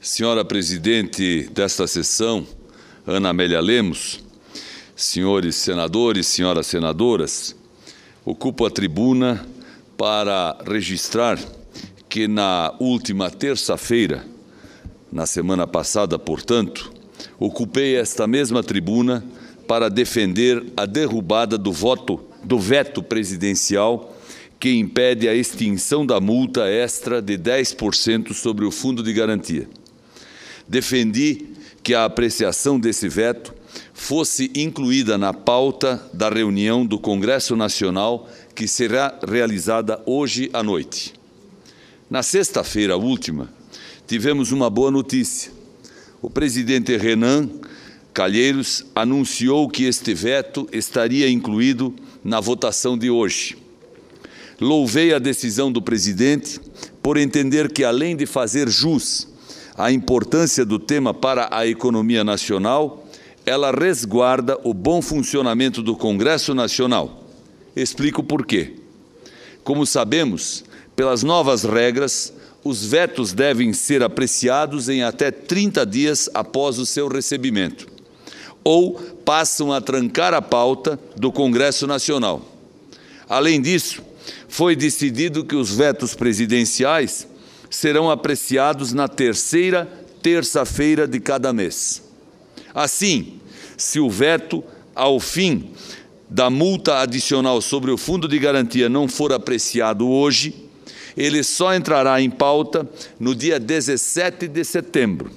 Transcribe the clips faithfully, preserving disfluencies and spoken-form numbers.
Senhora presidente desta sessão, Ana Amélia Lemos, senhores senadores, senhoras senadoras, ocupo a tribuna para registrar que na última terça-feira, na semana passada, portanto, ocupei esta mesma tribuna para defender a derrubada do voto do veto presidencial que impede a extinção da multa extra de dez por cento sobre o Fundo de Garantia. Defendi que a apreciação desse veto fosse incluída na pauta da reunião do Congresso Nacional que será realizada hoje à noite. Na sexta-feira última, tivemos uma boa notícia. O presidente Renan Calheiros anunciou que este veto estaria incluído na votação de hoje. Louvei a decisão do presidente por entender que, além de fazer jus à importância do tema para a economia nacional, ela resguarda o bom funcionamento do Congresso Nacional. Explico por quê. Como sabemos, pelas novas regras, os vetos devem ser apreciados em até trinta dias após o seu recebimento, ou passam a trancar a pauta do Congresso Nacional. Além disso, foi decidido que os vetos presidenciais serão apreciados na terceira terça-feira de cada mês. Assim, se o veto ao fim da multa adicional sobre o Fundo de Garantia não for apreciado hoje, ele só entrará em pauta no dia dezessete de setembro.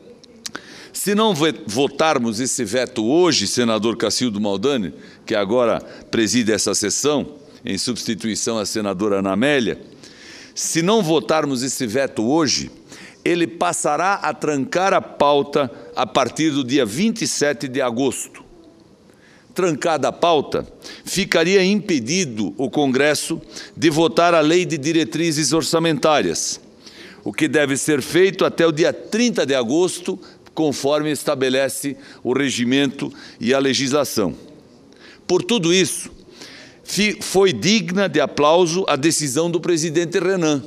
Se não votarmos esse veto hoje, senador Cacildo Maldani, que agora preside essa sessão, em substituição à senadora Ana Amélia, se não votarmos esse veto hoje, ele passará a trancar a pauta a partir do dia vinte e sete de agosto. Trancada a pauta, ficaria impedido o Congresso de votar a Lei de Diretrizes Orçamentárias, o que deve ser feito até o dia trinta de agosto, conforme estabelece o regimento e a legislação. Por tudo isso, foi digna de aplauso a decisão do presidente Renan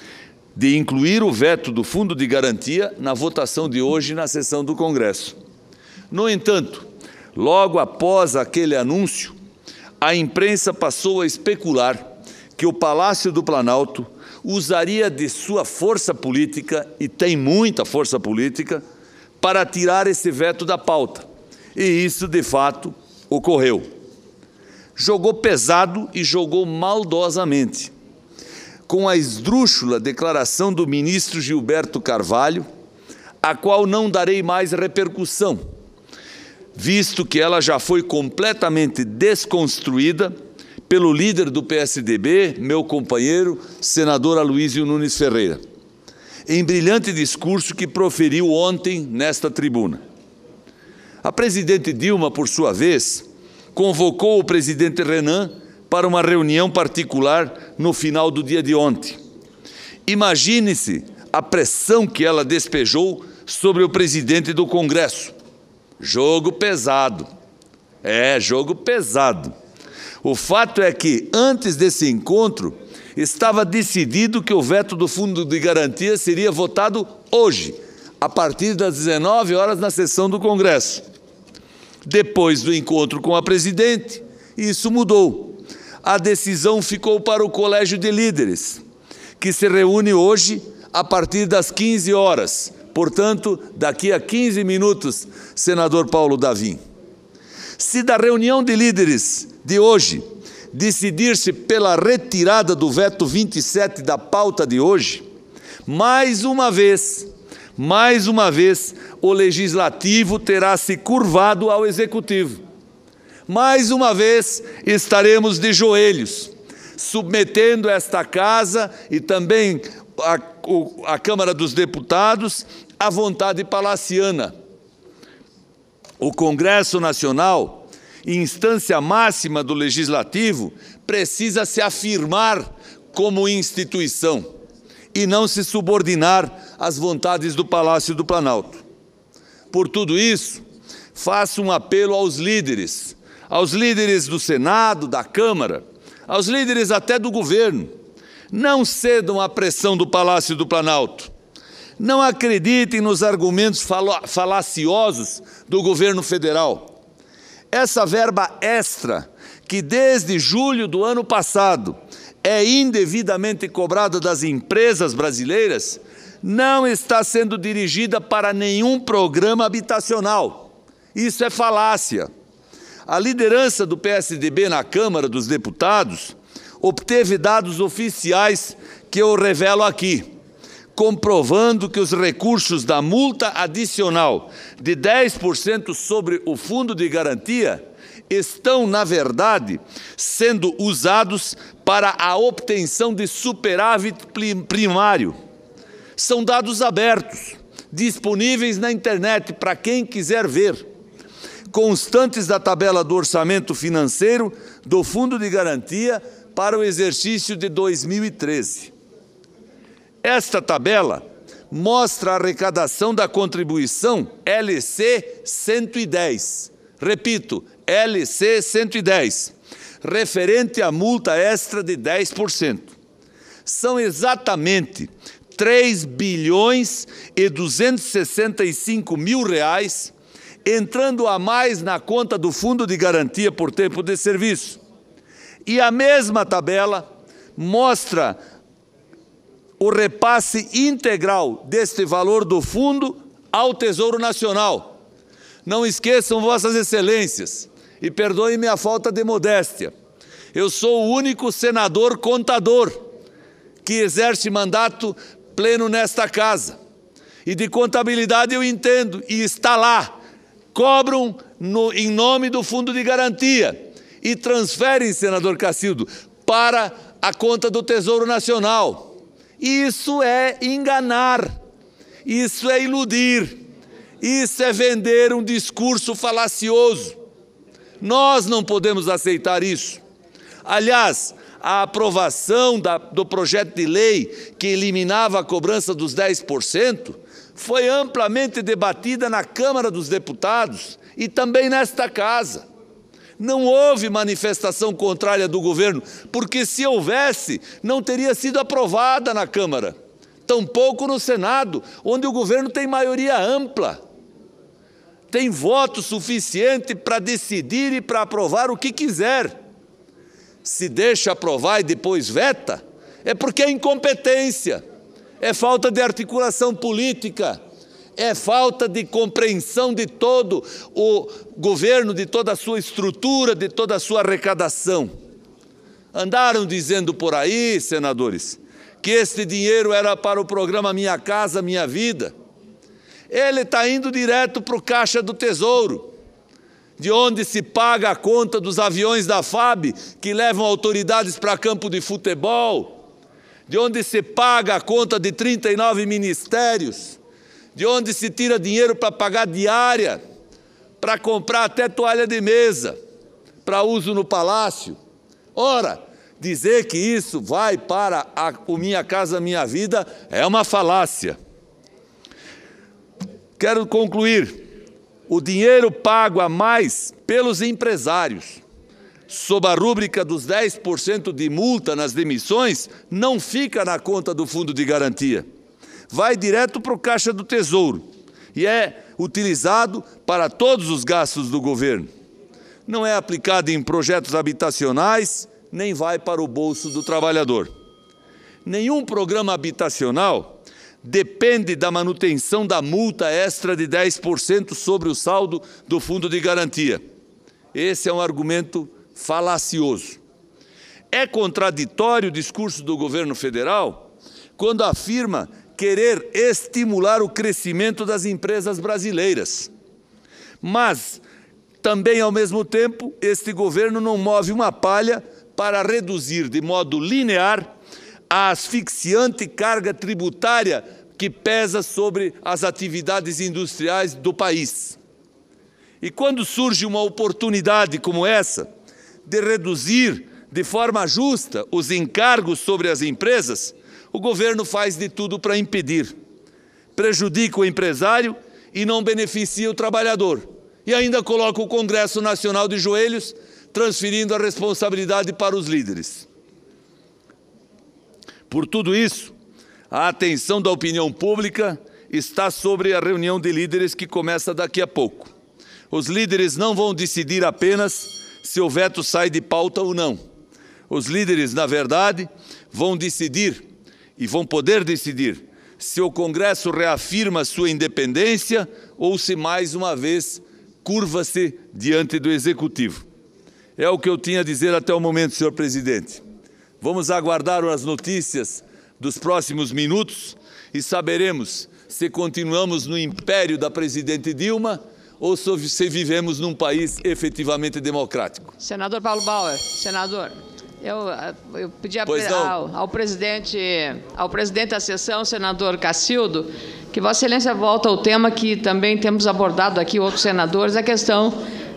de incluir o veto do Fundo de Garantia na votação de hoje na sessão do Congresso. No entanto, logo após aquele anúncio, a imprensa passou a especular que o Palácio do Planalto usaria de sua força política, e tem muita força política, para tirar esse veto da pauta. E isso, de fato, ocorreu. Jogou pesado e jogou maldosamente. Com a esdrúxula declaração do ministro Gilberto Carvalho, a qual não darei mais repercussão, visto que ela já foi completamente desconstruída pelo líder do P S D B, meu companheiro, senador Aloísio Nunes Ferreira, em brilhante discurso que proferiu ontem nesta tribuna. A presidente Dilma, por sua vez, convocou o presidente Renan para uma reunião particular no final do dia de ontem. Imagine-se a pressão que ela despejou sobre o presidente do Congresso. Jogo pesado. É, jogo pesado. O fato é que, antes desse encontro, estava decidido que o veto do Fundo de Garantia seria votado hoje, a partir das dezenove horas na sessão do Congresso. Depois do encontro com a presidente, isso mudou. A decisão ficou para o Colégio de Líderes, que se reúne hoje a partir das quinze horas. Portanto, daqui a quinze minutos, senador Paulo Davim. Se da reunião de líderes de hoje decidir-se pela retirada do veto vinte e sete da pauta de hoje, mais uma vez, mais uma vez, o Legislativo terá se curvado ao Executivo. Mais uma vez, estaremos de joelhos, submetendo esta Casa e também a, a Câmara dos Deputados à vontade palaciana. O Congresso Nacional, instância máxima do Legislativo, precisa se afirmar como instituição e não se subordinar às vontades do Palácio do Planalto. Por tudo isso, faço um apelo aos líderes, aos líderes do Senado, da Câmara, aos líderes até do governo. Não cedam à pressão do Palácio do Planalto. Não acreditem nos argumentos falaciosos do governo federal. Essa verba extra, que desde julho do ano passado é indevidamente cobrada das empresas brasileiras, não está sendo dirigida para nenhum programa habitacional. Isso é falácia. A liderança do P S D B na Câmara dos Deputados obteve dados oficiais que eu revelo aqui, comprovando que os recursos da multa adicional de dez por cento sobre o fundo de garantia estão, na verdade, sendo usados para a obtenção de superávit primário. São dados abertos, disponíveis na internet para quem quiser ver, constantes da tabela do orçamento financeiro do Fundo de Garantia para o exercício de dois mil e treze. Esta tabela mostra a arrecadação da contribuição L C cento e dez. Repito, L C cento e dez, referente à multa extra de dez por cento. São exatamente três bilhões e duzentos e sessenta e cinco mil reais entrando a mais na conta do Fundo de Garantia por Tempo de Serviço. E a mesma tabela mostra o repasse integral deste valor do fundo ao Tesouro Nacional. Não esqueçam, Vossas Excelências, e perdoem-me a falta de modéstia, eu sou o único senador contador que exerce mandato pleno nesta casa. E de contabilidade eu entendo, e está lá. Cobram no, em nome do Fundo de Garantia e transferem, senador Cacildo, para a conta do Tesouro Nacional. Isso é enganar, isso é iludir, isso é vender um discurso falacioso. Nós não podemos aceitar isso. Aliás, a aprovação da, do projeto de lei que eliminava a cobrança dos dez por cento foi amplamente debatida na Câmara dos Deputados e também nesta casa. Não houve manifestação contrária do governo, porque se houvesse, não teria sido aprovada na Câmara, tampouco no Senado, onde o governo tem maioria ampla. Tem voto suficiente para decidir e para aprovar o que quiser. Se deixa aprovar e depois veta, é porque é incompetência, é falta de articulação política, é falta de compreensão de todo o governo, de toda a sua estrutura, de toda a sua arrecadação. Andaram dizendo por aí, senadores, que este dinheiro era para o programa Minha Casa Minha Vida. Ele está indo direto para o Caixa do Tesouro, de onde se paga a conta dos aviões da F A B que levam autoridades para campo de futebol, de onde se paga a conta de trinta e nove ministérios, de onde se tira dinheiro para pagar diária, para comprar até toalha de mesa, para uso no palácio. Ora, dizer que isso vai para a, o Minha Casa Minha Vida é uma falácia. Quero concluir. O dinheiro pago a mais pelos empresários, sob a rúbrica dos dez por cento de multa nas demissões, não fica na conta do Fundo de Garantia. Vai direto para o Caixa do Tesouro e é utilizado para todos os gastos do governo. Não é aplicado em projetos habitacionais, nem vai para o bolso do trabalhador. Nenhum programa habitacional depende da manutenção da multa extra de dez por cento sobre o saldo do Fundo de Garantia. Esse é um argumento falacioso. É contraditório o discurso do governo federal quando afirma querer estimular o crescimento das empresas brasileiras. Mas, também, ao mesmo tempo, este governo não move uma palha para reduzir de modo linear a asfixiante carga tributária que pesa sobre as atividades industriais do país. E quando surge uma oportunidade como essa, de reduzir de forma justa os encargos sobre as empresas, o governo faz de tudo para impedir. Prejudica o empresário e não beneficia o trabalhador. E ainda coloca o Congresso Nacional de joelhos, transferindo a responsabilidade para os líderes. Por tudo isso, A atenção da opinião pública está sobre a reunião de líderes que começa daqui a pouco. Os líderes não vão decidir apenas se o veto sai de pauta ou não. Os líderes, na verdade, vão decidir e vão poder decidir se o Congresso reafirma sua independência ou se, mais uma vez, curva-se diante do Executivo. É o que eu tinha a dizer até o momento, senhor presidente. Vamos aguardar as notícias dos próximos minutos e saberemos se continuamos no império da presidente Dilma ou se vivemos num país efetivamente democrático. Senador Paulo Bauer, senador, eu, eu pedi ao, ao, presidente, ao presidente da sessão, senador Cacildo, que Vossa Excelência volta ao tema que também temos abordado aqui outros senadores, a questão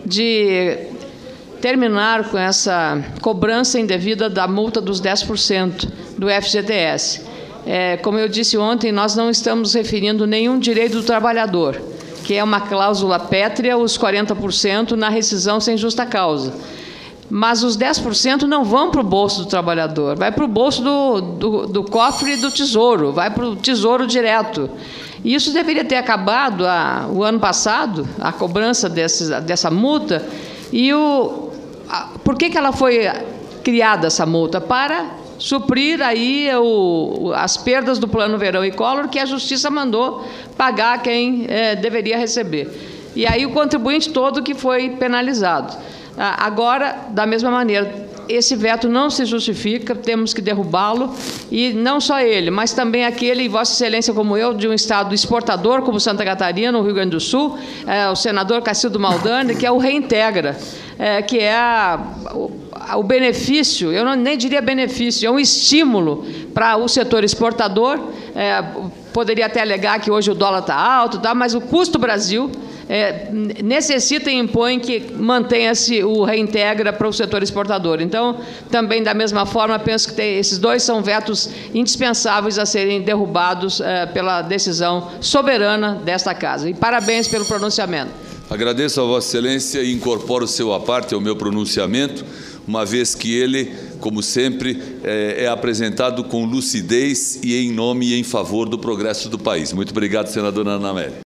de terminar com essa cobrança indevida da multa dos dez por cento do F G T S. É, como eu disse ontem, nós não estamos referindo nenhum direito do trabalhador, que é uma cláusula pétrea, os quarenta por cento na rescisão sem justa causa. Mas os dez por cento não vão para o bolso do trabalhador, vai para o bolso do, do, do cofre do Tesouro, vai para o Tesouro direto. E isso deveria ter acabado a, o ano passado, a cobrança desses, dessa multa. E o, a, por que, que ela foi criada, essa multa? Para suprir aí o, as perdas do Plano Verão e Collor, que a Justiça mandou pagar quem é, deveria receber. E aí o contribuinte todo que foi penalizado. Agora, da mesma maneira, esse veto não se justifica, temos que derrubá-lo, e não só ele, mas também aquele, Vossa Excelência como eu, de um estado exportador como Santa Catarina, no Rio Grande do Sul, é, o senador Cacildo Maldani, que é o Reintegra, é, que é a, o, o benefício, eu não, nem diria benefício, é um estímulo para o setor exportador. É, poderia até alegar que hoje o dólar está alto, tá, mas o custo Brasil É, necessita e impõe que mantenha-se o Reintegra para o setor exportador. Então, também, da mesma forma, penso que tem, esses dois são vetos indispensáveis a serem derrubados é, pela decisão soberana desta Casa. E parabéns pelo pronunciamento. Agradeço a Vossa Excelência e incorporo o seu à parte ao meu pronunciamento, uma vez que ele, como sempre, é, é apresentado com lucidez e em nome e em favor do progresso do país. Muito obrigado, senadora Ana Amélia.